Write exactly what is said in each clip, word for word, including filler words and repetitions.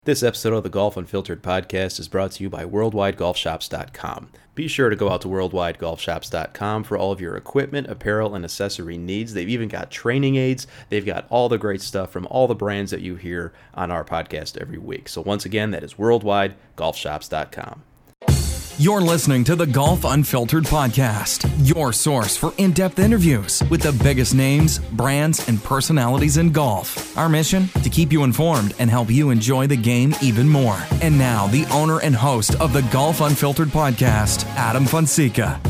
This episode of the Golf Unfiltered podcast is brought to you by worldwide golf shops dot com. Be sure to go out to worldwide golf shops dot com for all of your equipment, apparel, and accessory needs. They've even got training aids. They've got all the great stuff from all the brands that you hear on our podcast every week. So once again, that is worldwide golf shops dot com. You're listening to the Golf Unfiltered podcast, your source for in-depth interviews with the biggest names, brands, and personalities in golf. Our mission? To keep you informed and help you enjoy the game even more. And now, the owner and host of the Golf Unfiltered podcast, Adam Fonseca.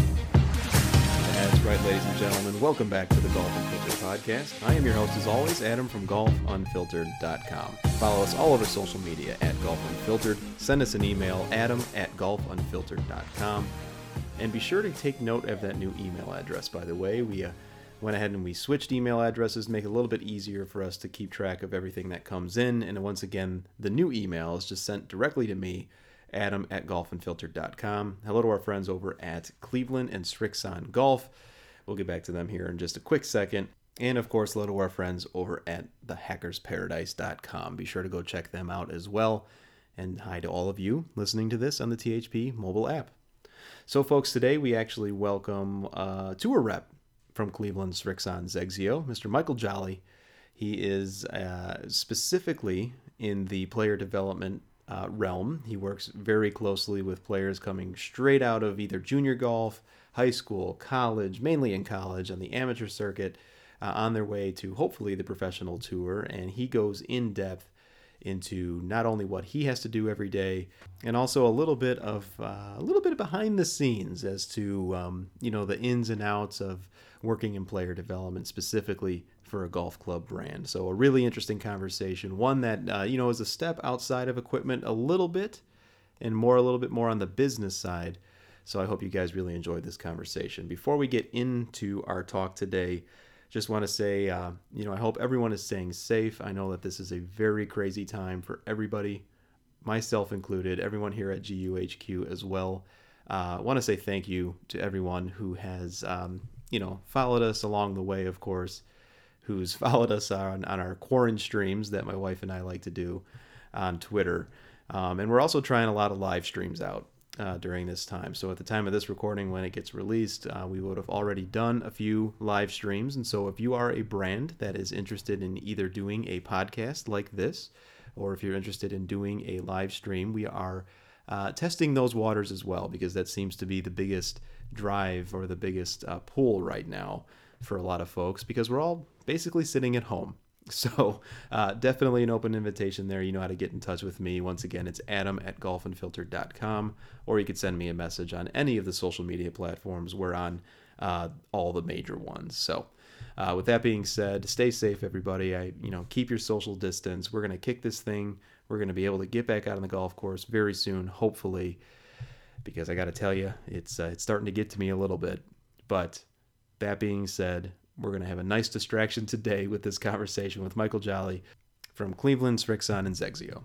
That's right, ladies and gentlemen. Welcome back to the Golf Unfiltered podcast. I am your host, as always, Adam from golf unfiltered dot com. Follow us all over social media at Golf Unfiltered. Send us an email, adam at golf unfiltered dot com. And be sure to take note of that new email address, by the way. We uh, went ahead and we switched email addresses to make it a little bit easier for us to keep track of everything that comes in. And once again, the new email is just sent directly to me, adam at golf unfiltered dot com. Hello to our friends over at Cleveland and Srixon Golf. We'll get back to them here in just a quick second. And of course, hello to our friends over at the hackers paradise dot com. Be sure to go check them out as well. And hi to all of you listening to this on the T H P mobile app. So folks, today we actually welcome a tour rep from Cleveland Srixon XXIO, Mister Michael Jolly. He is uh, specifically in the player development uh, realm. He works very closely with players coming straight out of either junior golf, high school, college, mainly in college, on the amateur circuit, uh, on their way to hopefully the professional tour. And he goes in depth into not only what he has to do every day, and also a little bit of uh, a little bit behind the scenes as to um, you know the ins and outs of working in player development, specifically for a golf club brand. So a really interesting conversation, one that uh, you know is a step outside of equipment a little bit, and more a little bit more on the business side. So I hope you guys really enjoyed this conversation. Before we get into our talk today, just want to say, uh, you know, I hope everyone is staying safe. I know that this is a very crazy time for everybody, myself included, everyone here at G U H Q as well. I uh, want to say thank you to everyone who has, um, you know, followed us along the way, of course, who's followed us on, on our quarantine streams that my wife and I like to do on Twitter. Um, and we're also trying a lot of live streams out Uh, during this time. So at the time of this recording, when it gets released, uh, we would have already done a few live streams. And so if you are a brand that is interested in either doing a podcast like this, or if you're interested in doing a live stream, we are uh, testing those waters as well, because that seems to be the biggest drive or the biggest uh, pull right now for a lot of folks, because we're all basically sitting at home. So uh, definitely an open invitation there. You know how to get in touch with me. Once again, it's adam at golf unfiltered dot com, or you could send me a message on any of the social media platforms. We're on uh, all the major ones. So uh, with that being said, stay safe, everybody. I, you know, keep your social distance. We're going to kick this thing. We're going to be able to get back out on the golf course very soon, hopefully, because I got to tell you, it's uh, it's starting to get to me a little bit. But that being said, we're going to have a nice distraction today with this conversation with Michael Jolly from Cleveland, Srixon, and XXIO.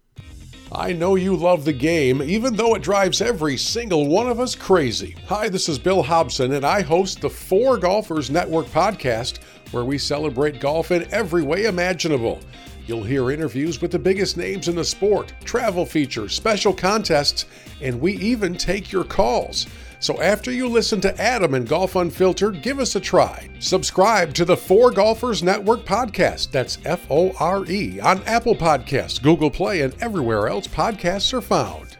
I know you love the game, even though it drives every single one of us crazy. Hi, this is Bill Hobson, and I host the Four Golfers Network podcast, where we celebrate golf in every way imaginable. You'll hear interviews with the biggest names in the sport, travel features, special contests, and we even take your calls. So after you listen to Adam and Golf Unfiltered, give us a try. Subscribe to the Four Golfers Network podcast, that's F O R E, on Apple Podcasts, Google Play, and everywhere else podcasts are found.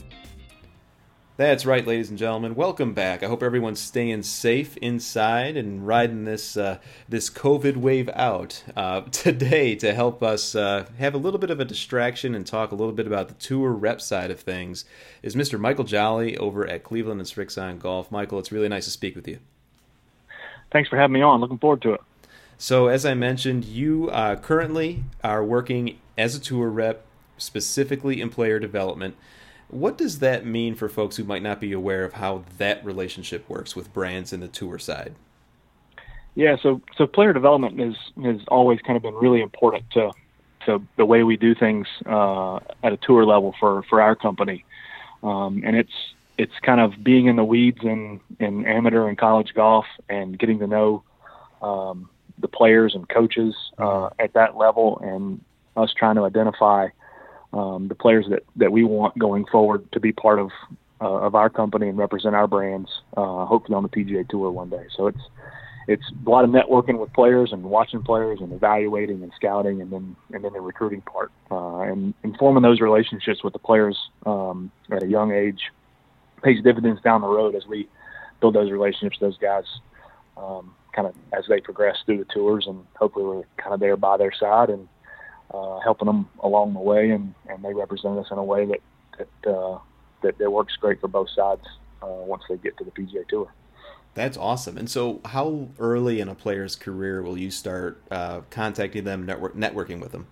That's right, ladies and gentlemen. Welcome back. I hope everyone's staying safe inside and riding this uh, this COVID wave out. Uh, today, to help us uh, have a little bit of a distraction and talk a little bit about the tour rep side of things, is Mister Michael Jolly over at Cleveland and Srixon Golf. Michael, it's really nice to speak with you. Thanks for having me on. Looking forward to it. So, as I mentioned, you uh, currently are working as a tour rep, specifically in player development. What does that mean for folks who might not be aware of how that relationship works with brands in the tour side? Yeah, so so player development is has always kind of been really important to to the way we do things uh, at a tour level for, for our company, um, and it's it's kind of being in the weeds in, in amateur and college golf and getting to know um, the players and coaches uh, at that level, and us trying to identify um, the players that, that we want going forward to be part of uh, of our company and represent our brands, uh, hopefully on the P G A Tour one day. So it's it's a lot of networking with players and watching players and evaluating and scouting, and then and then the recruiting part uh, and, and forming those relationships with the players um, at a young age pays dividends down the road as we build those relationships with those guys um, kind of as they progress through the tours, and hopefully we're kind of there by their side and uh, helping them along the way, and, and they represent us in a way that that, uh, that that works great for both sides uh, once they get to the P G A Tour. That's awesome. And so how early in a player's career will you start uh, contacting them, network, networking with them?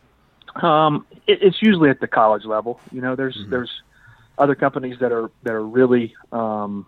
Um, it, it's usually at the college level. You know, there's, mm-hmm. there's other companies that are, that are really um,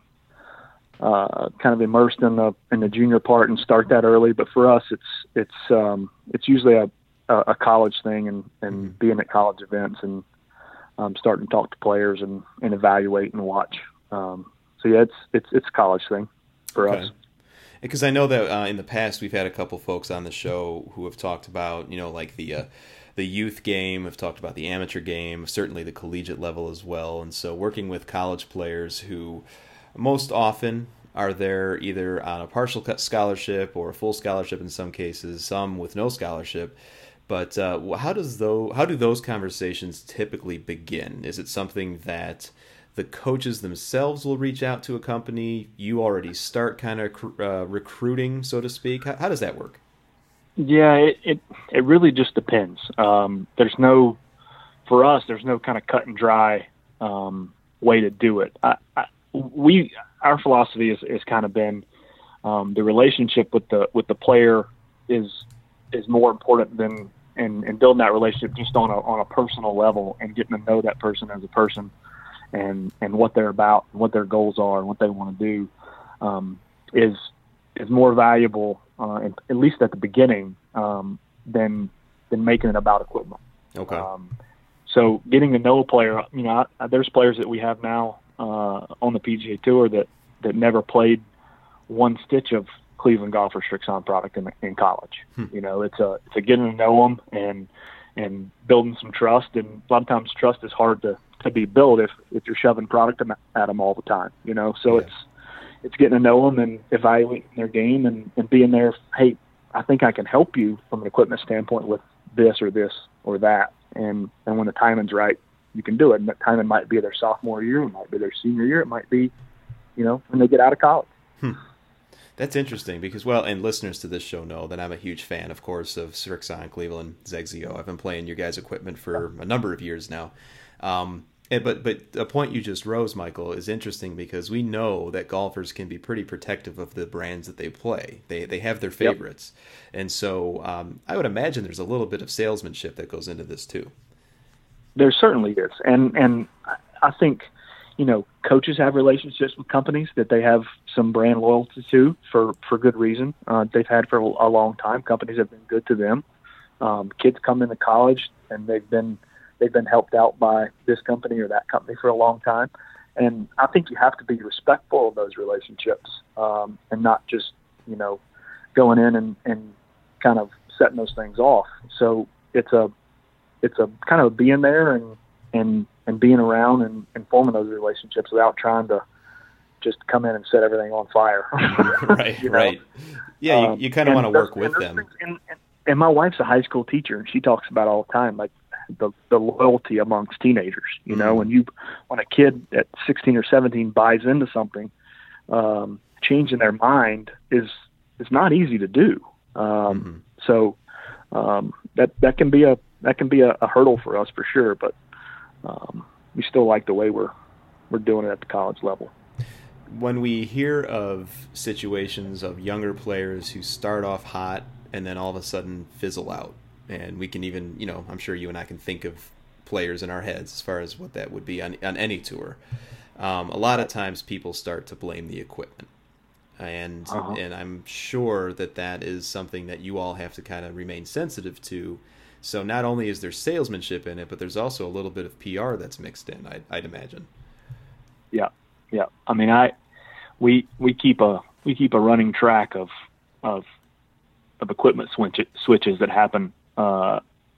uh, kind of immersed in the, in the junior part and start that early. But for us, it's, it's, um, it's usually a, a college thing, and, and mm-hmm. being at college events and um, starting to talk to players and, and evaluate and watch. Um, so yeah, it's, it's, it's a college thing for okay. us. Because I know that uh, in the past we've had a couple folks on the show who have talked about, you know, like the uh, the youth game, have talked about the amateur game, certainly the collegiate level as well. And so working with college players who most often are there either on a partial scholarship or a full scholarship in some cases, some with no scholarship. But uh, how does though how do those conversations typically begin? Is it something that the coaches themselves will reach out to a company? You already start kind of uh, recruiting, so to speak. How, how does that work? Yeah, it, it, it really just depends. Um, there's no, for us, there's no kind of cut and dry um, way to do it. I, I, we, our philosophy is, is kind of been um, the relationship with the, with the player is, is more important than, and, and building that relationship just on a, on a personal level and getting to know that person as a person. And, and what they're about, and what their goals are, and what they want to do, um, is is more valuable, uh, and, at least at the beginning, um, than than making it about equipment. Okay. Um, so getting to know a player, you know, I, there's players that we have now uh, on the P G A Tour that, that never played one stitch of Cleveland Golf or Srixon product in, in college. Hmm. You know, it's a it's a getting to know them and and building some trust. And a lot of times trust is hard to. to be built if, if you're shoving product at them all the time, you know? So yeah. it's, it's getting to know them and evaluating their game and, and being there. Hey, I think I can help you from an equipment standpoint with this or this or that. And, and when the timing's right, you can do it. And that timing might be their sophomore year. It might be their senior year. It might be, you know, when they get out of college. Hmm. That's interesting because, well, and listeners to this show know that I'm a huge fan, of course, of Srixon, Cleveland, Zexio. I've been playing your guys' equipment for a number of years now. Um, And, but but a point you just rose, Michael, is interesting because we know that golfers can be pretty protective of the brands that they play. They they have their favorites. Yep. And so um, I would imagine there's a little bit of salesmanship that goes into this too. There certainly is. And, and I think, you know, coaches have relationships with companies that they have some brand loyalty to for, for good reason. Uh, they've had for a long time. Companies have been good to them. Um, kids come into college and they've been – they've been helped out by this company or that company for a long time. And I think you have to be respectful of those relationships um, and not just, you know, going in and, and kind of setting those things off. So it's a, it's a kind of being there and, and, and being around and, and forming those relationships without trying to just come in and set everything on fire. Right. you know? Right. Yeah. You, you kind of um, want to work with them. Things, and, and, and my wife's a high school teacher and she talks about all the time, like, the the loyalty amongst teenagers, you know, mm. when you, when a kid at sixteen or seventeen buys into something, um, changing their mind is, is not easy to do. Um, mm-hmm. So, um, that, that can be a, that can be a, a hurdle for us for sure. But, um, we still like the way we're, we're doing it at the college level. When we hear of situations of younger players who start off hot and then all of a sudden fizzle out, and we can even, you know, I'm sure you and I can think of players in our heads as far as what that would be on, on any tour. Um, a lot of times people start to blame the equipment. And uh-huh. and I'm sure that that is something that you all have to kind of remain sensitive to. So not only is there salesmanship in it, but there's also a little bit of P R that's mixed in, I'd, I'd imagine. Yeah, yeah. I mean, I we we keep a we keep a running track of of of equipment switch, switches that happen uh,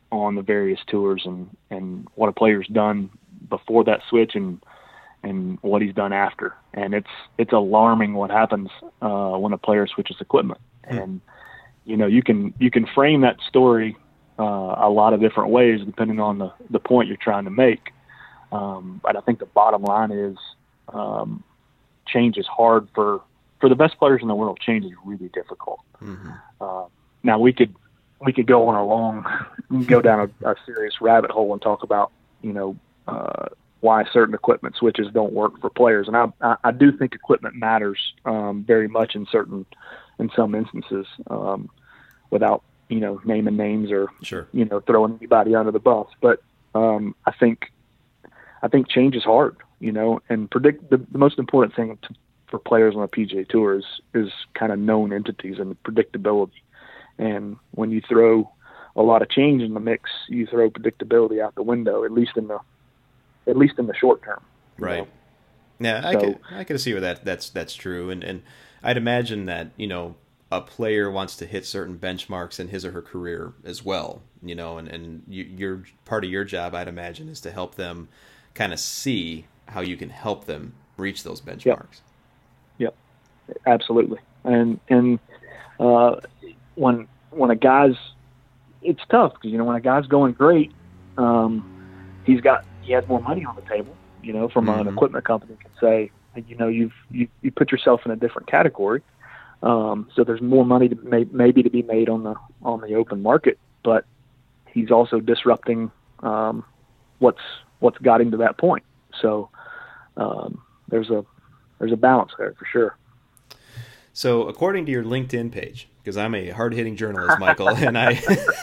on the various tours and, and what a player's done before that switch and and what he's done after. And it's it's alarming what happens uh, when a player switches equipment. Mm. And you know, you can you can frame that story uh, a lot of different ways depending on the, the point you're trying to make. Um, but I think the bottom line is um, change is hard for, for the best players in the world. Change is really difficult. Mm-hmm. Uh, now we could we could go on a long, go down a, a serious rabbit hole and talk about, you know, uh, why certain equipment switches don't work for players. And I, I, I do think equipment matters um, very much in certain, in some instances, um, without, you know, naming names or, sure. you know, throwing anybody under the bus. But um, I think, I think change is hard, you know, and predict the, the most important thing to, for players on a P G A Tour is, is kind of known entities and predictability. And when you throw a lot of change in the mix, you throw predictability out the window, at least in the, at least in the short term. Right. Know? Yeah. I so, can, I can see where that that's, that's true. And, and I'd imagine that, you know, a player wants to hit certain benchmarks in his or her career as well, you know, and, and you, your part of your job, I'd imagine, is to help them kind of see how you can help them reach those benchmarks. Yep. Yep. Absolutely. And, and, uh, when, when a guy's, it's tough because, you know, when a guy's going great, um, he's got, he has more money on the table, you know, from mm-hmm. an equipment company can say, you know, you've, you, you put yourself in a different category. Um, so there's more money to may, maybe to be made on the, on the open market, but he's also disrupting, um, what's, what's got him to that point. So, um, there's a, there's a balance there for sure. So according to your LinkedIn page, because I'm a hard-hitting journalist, Michael, and I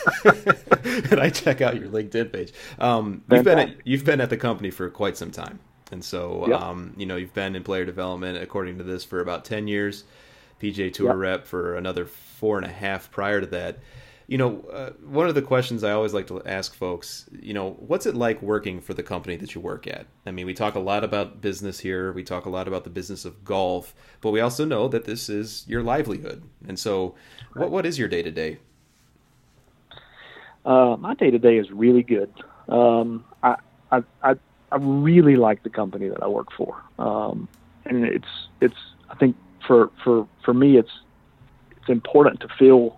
and I check out your LinkedIn page. Um, you've been at, you've been at the company for quite some time, and so yep. um, you know you've been in player development, according to this, for about ten years. P G A Tour yep. rep for another four and a half prior to that. You know, uh, one of the questions I always like to ask folks, you know, what's it like working for the company that you work at? I mean, we talk a lot about business here. We talk a lot about the business of golf, but we also know that this is your livelihood. And so what what is your day-to-day? Uh, my day-to-day is really good. Um, I, I, I, I really like the company that I work for. Um, and it's, it's, I think for, for, for me, it's, it's important to feel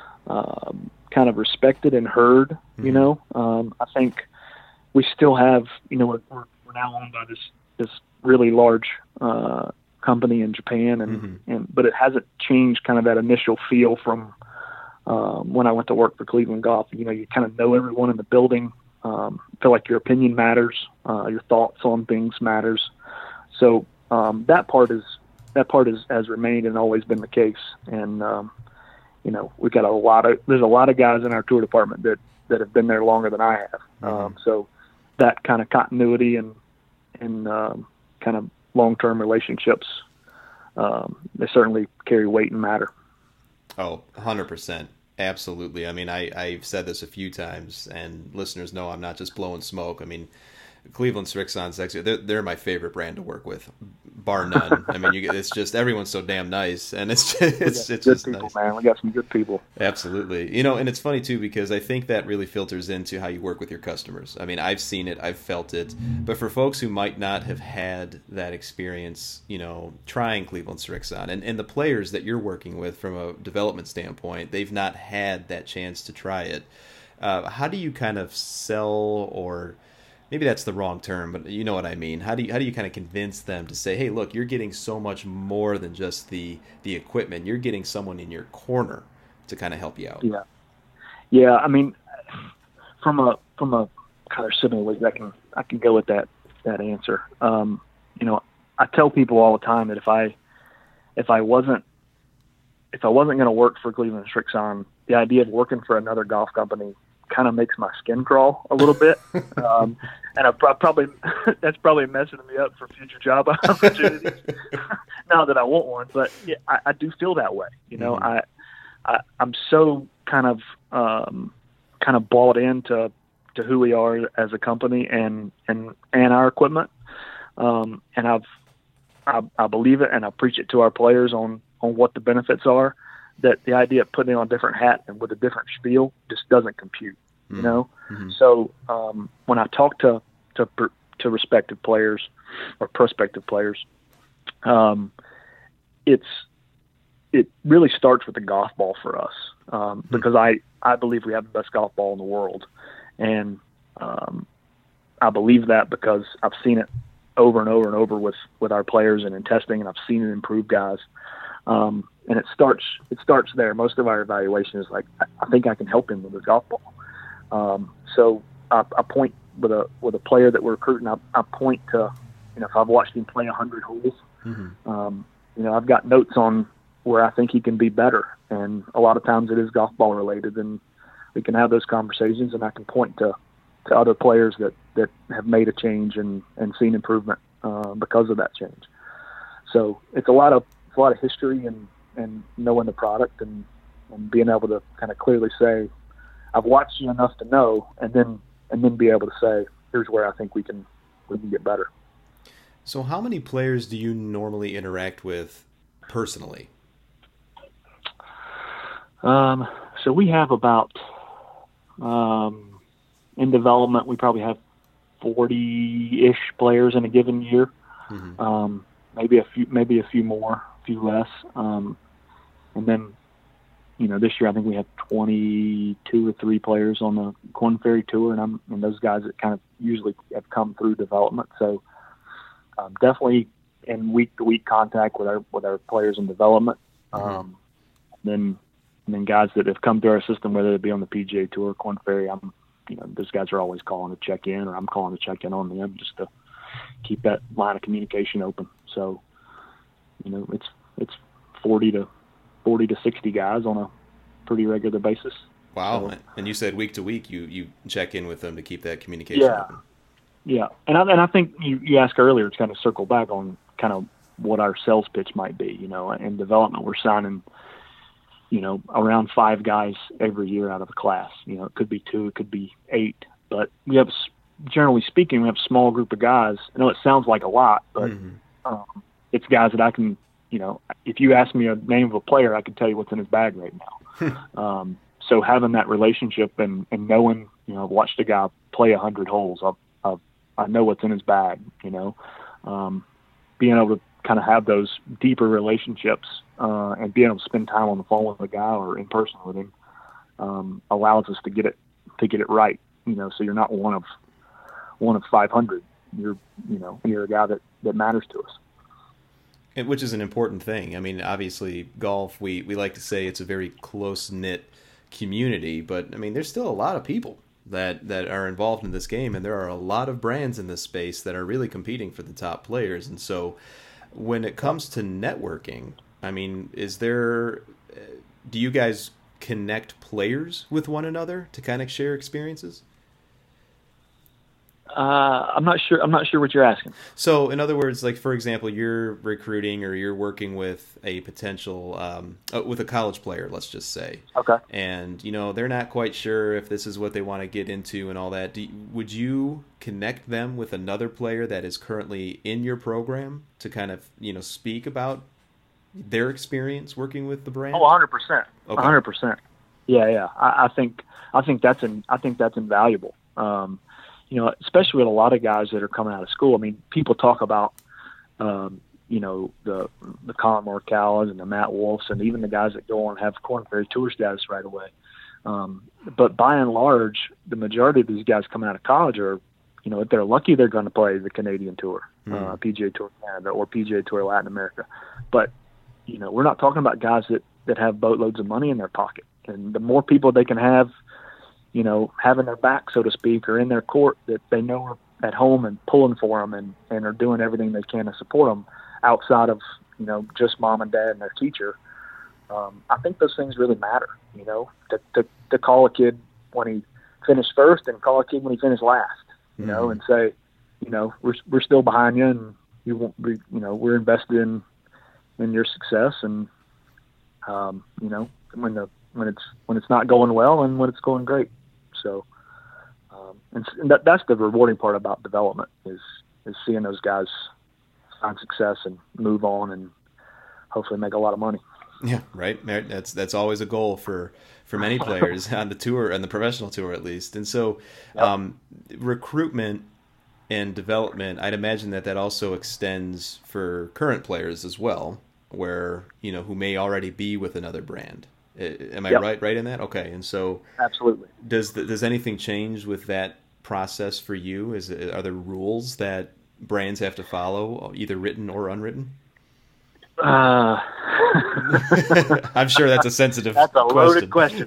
Um, kind of respected and heard, mm-hmm. you know. Um, I think we still have, you know, we're, we're now owned by this this really large uh, company in Japan, and, mm-hmm. and but it hasn't changed kind of that initial feel from um, when I went to work for Cleveland Golf. You know, you kind of know everyone in the building. Um, feel like your opinion matters, uh, your thoughts on things matters. So um, that part is that part is, has remained and always been the case, and um, you know, we've got a lot of, there's a lot of guys in our tour department that, that have been there longer than I have. Mm-hmm. Um, so that kind of continuity and, and, um, kind of long-term relationships, um, they certainly carry weight and matter. Oh, one hundred percent. Absolutely. I mean, I, I've said this a few times, and listeners know I'm not just blowing smoke. I mean, Cleveland Srixon's actually, they're, they're my favorite brand to work with, bar none. I mean, you get, it's just, everyone's so damn nice, and it's just, it's, it's good just people, nice. Man, we got some good people. Absolutely. You know, and it's funny too, because I think that really filters into how you work with your customers. I mean, I've seen it, I've felt it, but for folks who might not have had that experience, you know, trying Cleveland Srixon, and, and the players that you're working with from a development standpoint, they've not had that chance to try it. Uh, how do you kind of sell, or maybe that's the wrong term, but you know what I mean. How do you how do you kind of convince them to say, hey, look, you're getting so much more than just the the equipment. You're getting someone in your corner to kind of help you out. Yeah, yeah. I mean, from a from a kind of similar way, I can I can go with that that answer. Um, you know, I tell people all the time that if I if I wasn't if I wasn't going to work for Cleveland Srixon, the idea of working for another golf company kind of makes my skin crawl a little bit. Um, and I pro- probably, that's probably messing me up for future job opportunities. Not that I want one, but yeah, I, I do feel that way. You know, mm-hmm. I, I, I'm so kind of, um, kind of bought into, to who we are as a company and, and, and our equipment. Um, and I've, I, I believe it and I preach it to our players on, on what the benefits are, that the idea of putting on a different hat and with a different spiel just doesn't compute. mm-hmm. you know? Mm-hmm. So um, when I talk to, to, to respective players or prospective players, um, it's, it really starts with the golf ball for us, um, because I, I believe we have the best golf ball in the world. And um, I believe that because I've seen it over and over and over with, with our players and in testing, and I've seen it improve guys. Um, and it starts, it starts there. Most of our evaluation is like, I think I can help him with his golf ball. Um, so I, I point with a, with a player that we're recruiting, I, I point to, you know, if I've watched him play a hundred holes, mm-hmm. um, you know, I've got notes on where I think he can be better. And a lot of times it is golf ball related, and we can have those conversations, and I can point to, to other players that, that have made a change and, and seen improvement, uh, because of that change. So it's a lot of, it's a lot of history and, and knowing the product and, and being able to kind of clearly say, I've watched you enough to know, and then, and then be able to say, here's where I think we can, we can get better. So how many players do you normally interact with personally? Um, so we have about, um, in development, we probably have forty-ish players in a given year. Mm-hmm. Um, maybe a few, maybe a few more, a few less. Um, and then, you know, this year I think we have twenty-two or three players on the Korn Ferry Tour, and I'm, and those guys that kind of usually have come through development. So, um, definitely in week to week contact with our, with our players in development. Mm-hmm. Um, then, and then guys that have come through our system, whether it be on the P G A Tour, Korn Ferry, I'm, you know, those guys are always calling to check in, or I'm calling to check in on them just to keep that line of communication open. So, you know, it's, it's forty to sixty guys on a pretty regular basis. Wow. So, and you said week to week, you, you check in with them to keep that communication yeah, open. Yeah. And I, and I think you, you asked earlier, to kind of circle back on kind of what our sales pitch might be. You know, in development, we're signing, you know, around five guys every year out of a class. You know, it could be two, it could be eight, but we have, generally speaking, we have a small group of guys. I know it sounds like a lot, but mm-hmm. um, it's guys that I can, you know, if you ask me a name of a player, I can tell you what's in his bag right now. um, so having that relationship and, and knowing, you know, I've watched a guy play a hundred holes. I've, I've, I know what's in his bag, you know, um, being able to kind of have those deeper relationships, uh, and being able to spend time on the phone with a guy or in person with him, um, allows us to get it, to get it right. You know, so you're not one of, one of five hundred. You're, you know, you're a guy that, that matters to us. And which is an important thing. I mean, obviously golf, we, we like to say it's a very close knit community, but I mean, there's still a lot of people that, that are involved in this game. And there are a lot of brands in this space that are really competing for the top players. And so, when it comes to networking, I mean, is there, do you guys connect players with one another to kind of share experiences? Uh, I'm not sure. I'm not sure what you're asking. So, in other words, like for example, you're recruiting or you're working with a potential, um, uh, with a college player, let's just say. Okay. And you know they're not quite sure if this is what they want to get into and all that. Do you, would you connect them with another player that is currently in your program to kind of you know speak about their experience working with the brand? Oh, one hundred percent. Okay. one hundred percent. Yeah, yeah. I, I think I think that's in, I think that's invaluable. Um, You know, especially with a lot of guys that are coming out of school. I mean, people talk about, um, you know, the the Colin Morikawas and the Matt Wolfs and even the guys that go on and have Korn Ferry Tour status right away. Um, but by and large, the majority of these guys coming out of college are, you know, if they're lucky, they're going to play the Canadian Tour, mm. uh, P G A Tour Canada, or P G A Tour Latin America. But, you know, we're not talking about guys that, that have boatloads of money in their pocket. And the more people they can have, you know, having their back, so to speak, or in their court that they know are at home and pulling for them and, and are doing everything they can to support them outside of, you know, just mom and dad and their teacher. Um, I think those things really matter, you know, to, to, to call a kid when he finished first and call a kid when he finished last, you mm-hmm. know, and say, you know, we're, we're still behind you and you won't be, you know, we're invested in, in your success. And, um, you know, when the, when it's, when it's not going well and when it's going great. So, um, and, and that, that's the rewarding part about development is, is seeing those guys find success and move on and hopefully make a lot of money. Yeah, right. That's that's always a goal for, for many players on the tour, on the professional tour at least. And so, yep. um, recruitment and development, I'd imagine that that also extends for current players as well, where, you know, who may already be with another brand. Am I yep. right? Right in that? Okay. And so, absolutely. Does the, does anything change with that process for you? Is are there rules that brands have to follow, either written or unwritten? Uh, I'm sure that's a sensitive that's a question. loaded question.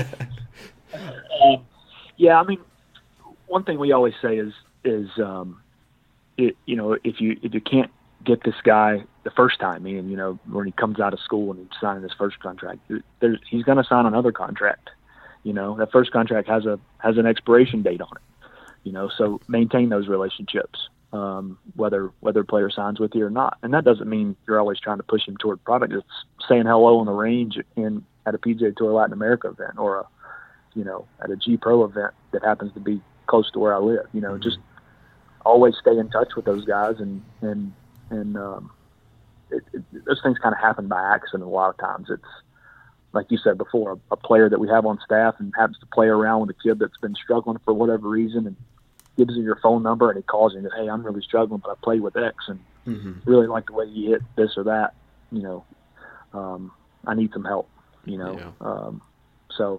um, yeah, I mean, one thing we always say is is um, it, you know, if you if you can't get this guy the first time, meaning, you know, when he comes out of school and he's signing his first contract, there's, he's going to sign another contract. You know, that first contract has a has an expiration date on it. You know, so maintain those relationships, um, whether whether a player signs with you or not. And that doesn't mean you're always trying to push him toward product. It's saying hello on the range in at a P G A Tour Latin America event, or a, you know, at a G Pro event that happens to be close to where I live. You know, mm-hmm. just always stay in touch with those guys, and and and um, it, it, those things kind of happen by accident. A lot of times, it's like you said before, a, a player that we have on staff and happens to play around with a kid that's been struggling for whatever reason, and gives you your phone number, and he calls you and says, "Hey, I'm really struggling, but I played with X, and mm-hmm. really like the way you hit this or that. You know, um, I need some help." You know, yeah. um, so.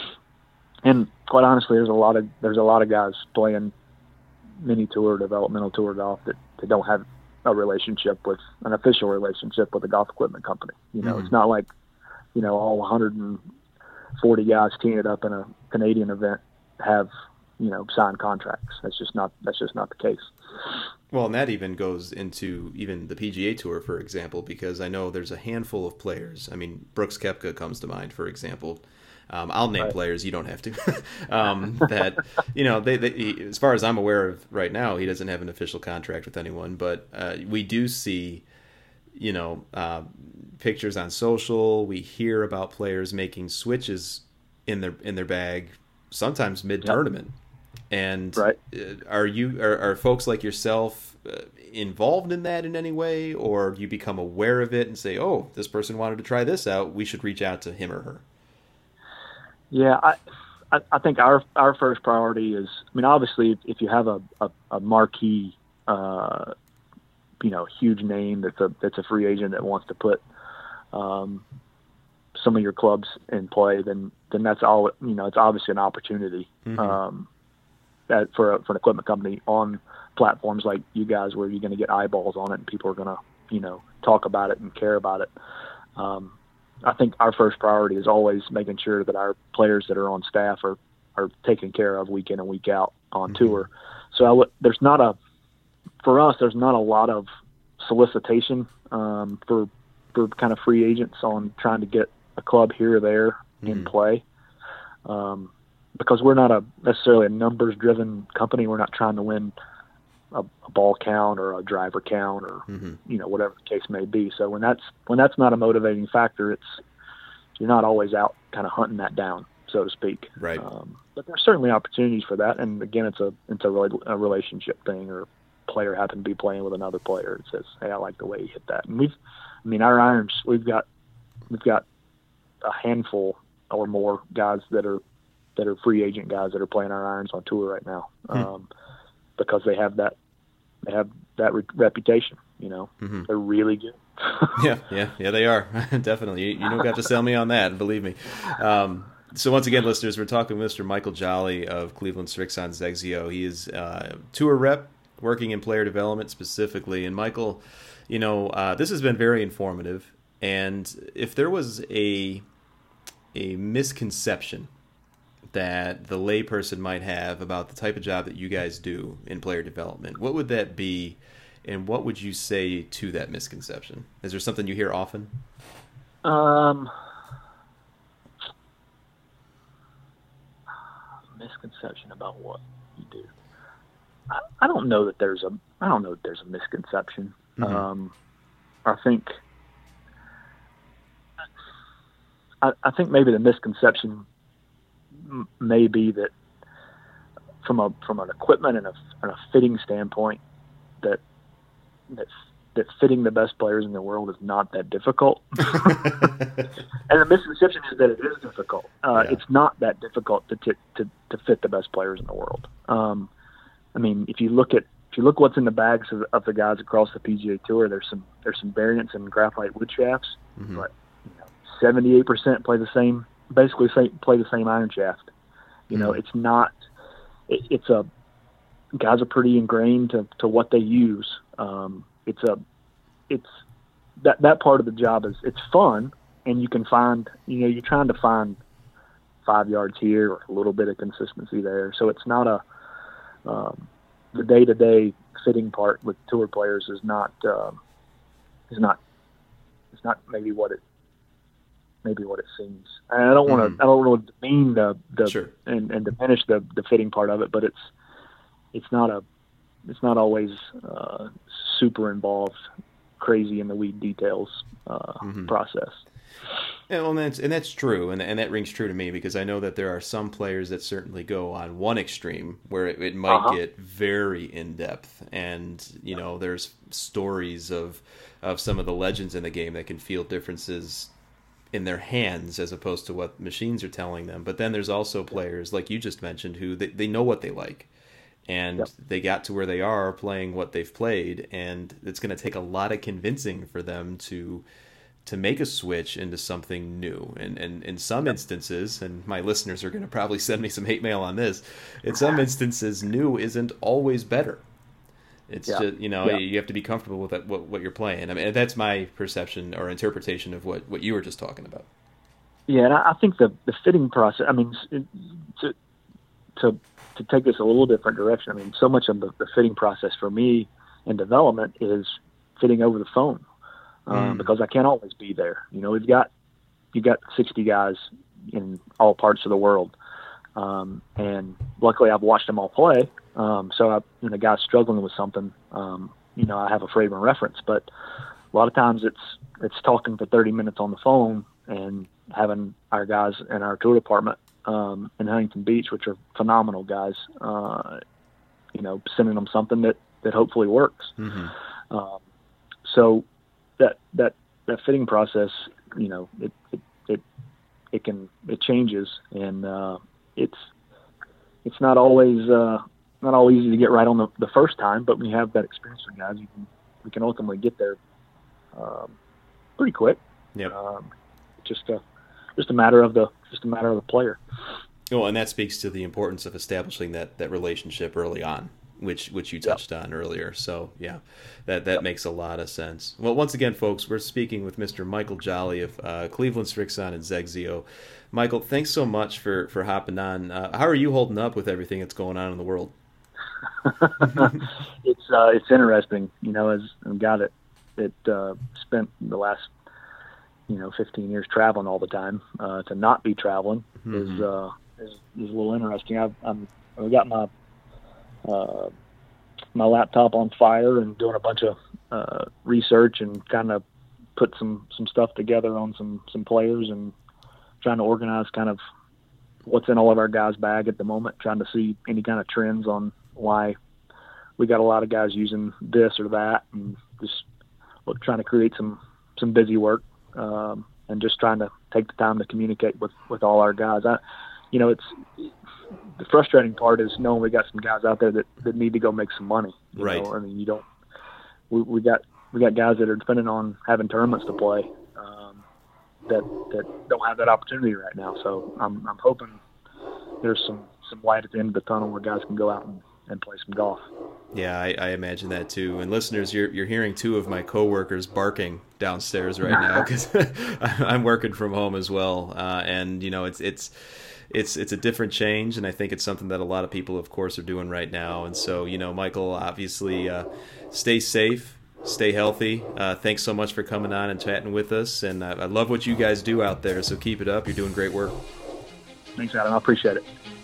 And quite honestly, there's a lot of there's a lot of guys playing mini tour, developmental tour golf that, that don't have a relationship with an official relationship with a golf equipment company. You know, mm-hmm. it's not like, you know, all one hundred forty guys teeing it up in a Canadian event have, you know, signed contracts. That's just not that's just not the case. Well, and that even goes into even the P G A Tour, for example, because I know there's a handful of players. I mean, Brooks Koepka comes to mind, for example. Um, I'll name right. players. You don't have to. um, that, you know, they, they he, as far as I'm aware of right now, he doesn't have an official contract with anyone. But uh, we do see, you know, uh, pictures on social. We hear about players making switches in their in their bag, sometimes mid tournament. Yep. And right. uh, are you are, are folks like yourself uh, involved in that in any way, or do you become aware of it and say, "Oh, this person wanted to try this out. We should reach out to him or her"? Yeah, I, I, I think our our first priority is, I mean, obviously, if you have a, a, a marquee, uh, you know, huge name that's a that's a free agent that wants to put um, some of your clubs in play, then then that's all. You know, it's obviously an opportunity mm-hmm. um, that for a, for an equipment company on platforms like you guys, where you're going to get eyeballs on it and people are going to, you know, talk about it and care about it. Um, I think our first priority is always making sure that our players that are on staff are, are taken care of week in and week out on mm-hmm. tour. So I w- there's not a, for us, there's not a lot of solicitation um, for for kind of free agents on trying to get a club here or there mm-hmm. in play, um, because we're not a necessarily a numbers driven company. We're not trying to win a, a ball count or a driver count or mm-hmm. you know, whatever the case may be. So when that's when that's not a motivating factor, it's you're not always out kind of hunting that down, so to speak. Right. Um, but there's certainly opportunities for that. And again, it's a it's a, really, a relationship thing, or a player happen to be playing with another player and says, "Hey, I like the way you hit that." And we've, I mean, our irons, we've got we've got a handful or more guys that are that are free agent guys that are playing our irons on tour right now. Hmm. Um, because they have that, they have that re- reputation, you know, mm-hmm. they're really good. yeah, yeah, yeah, they are. Definitely. You, you don't have to sell me on that, believe me. Um, so once again, listeners, we're talking with Mister Michael Jolly of Cleveland Srixon Xexio. He is uh, tour rep working in player development specifically. And Michael, you know, uh, this has been very informative. And if there was a a misconception that the layperson might have about the type of job that you guys do in player development, what would that be, and what would you say to that misconception? Is there something you hear often? Um, misconception about what you do. I, I don't know that there's a. I don't know that there's a misconception. Mm-hmm. Um, I think. I, I think maybe the misconception may be that from a from an equipment and a, and a fitting standpoint, that that that fitting the best players in the world is not that difficult. And the misconception is that it is difficult. Uh, yeah. It's not that difficult to, t- to to fit the best players in the world. Um, I mean, if you look at if you look what's in the bags of, of the guys across the P G A Tour, there's some there's some variants in graphite wood shafts, mm-hmm. but seventy-eight percent play the same, basically same, play the same iron shaft. You know, mm-hmm. it's not. It, it's a guys are pretty ingrained to, to what they use. Um, it's a, it's that that part of the job is it's fun, and you can find, you know, you're trying to find five yards here or a little bit of consistency there. So it's not a um, the day to day fitting part with tour players is not um, is not it's not maybe what it maybe what it seems. And I don't want to mm-hmm. I don't want to demean the the sure. and, and diminish the the fitting part of it, but it's it's not a it's not always uh, super involved, crazy in the weed details uh, mm-hmm. process. Yeah, well, and that's and that's true, and and that rings true to me because I know that there are some players that certainly go on one extreme where it, it might uh-huh. get very in depth, and you know, there's stories of of some of the legends in the game that can feel differences in their hands as opposed to what machines are telling them. But then there's also players like you just mentioned who they, they know what they like, and yep. they got to where they are playing what they've played, and it's going to take a lot of convincing for them to. to make a switch into something new. And, and in some instances, and my listeners are going to probably send me some hate mail on this, in some instances, new isn't always better. It's yeah. just, you know, yeah. you have to be comfortable with that, what, what you're playing. I mean, that's my perception or interpretation of what, what you were just talking about. Yeah, and I think the, the fitting process, I mean, to, to, to take this a little different direction, I mean, so much of the, the fitting process for me in development is fitting over the phone. Um, mm. Because I can't always be there. You know, we've got you got sixty guys in all parts of the world, um, and luckily I've watched them all play. Um, so I, when a guy's struggling with something, um, you know, I have a frame of reference. But a lot of times it's it's talking for thirty minutes on the phone and having our guys in our tour department um, in Huntington Beach, which are phenomenal guys, uh, you know, sending them something that that hopefully works. Mm-hmm. Um, so. That, that that fitting process, you know, it it it, it can it changes, and uh, it's it's not always uh, not always easy to get right on the, the first time. But when you have that experience with guys, you can we can ultimately get there um, pretty quick. Yeah, um, just a just a matter of the just a matter of the player. Well, and that speaks to the importance of establishing that, that relationship early on, which which you touched yep. on earlier. So, yeah, that, that yep. makes a lot of sense. Well, once again, folks, we're speaking with Mister Michael Jolly of uh, Cleveland Srixon and Zexio. Michael, thanks so much for, for hopping on. Uh, how are you holding up with everything that's going on in the world? it's uh, it's interesting, you know, as a guy that, that uh, spent the last, you know, fifteen years traveling all the time, uh, to not be traveling mm-hmm. is, uh, is is a little interesting. I've I'm, I've got my Uh, my laptop on fire and doing a bunch of uh, research and kind of put some, some stuff together on some, some players and trying to organize kind of what's in all of our guys' bag at the moment, trying to see any kind of trends on why we got a lot of guys using this or that, and just look, trying to create some, some busy work um, and just trying to take the time to communicate with, with all our guys. I, you know, it's, the frustrating part is knowing we got some guys out there that, that need to go make some money. You right. know? I mean, you don't. We, we got we got guys that are depending on having tournaments to play um, that that don't have that opportunity right now. So I'm I'm hoping there's some, some light at the end of the tunnel where guys can go out and, and play some golf. Yeah, I, I imagine that too. And listeners, you're you're hearing two of my coworkers barking downstairs right now because I'm working from home as well, uh, and you know it's it's. It's it's a different change, and I think it's something that a lot of people, of course, are doing right now. And so, you know, Michael, obviously, uh, stay safe, stay healthy. Uh, thanks so much for coming on and chatting with us. And I, I love what you guys do out there, so keep it up. You're doing great work. Thanks, Adam. I appreciate it.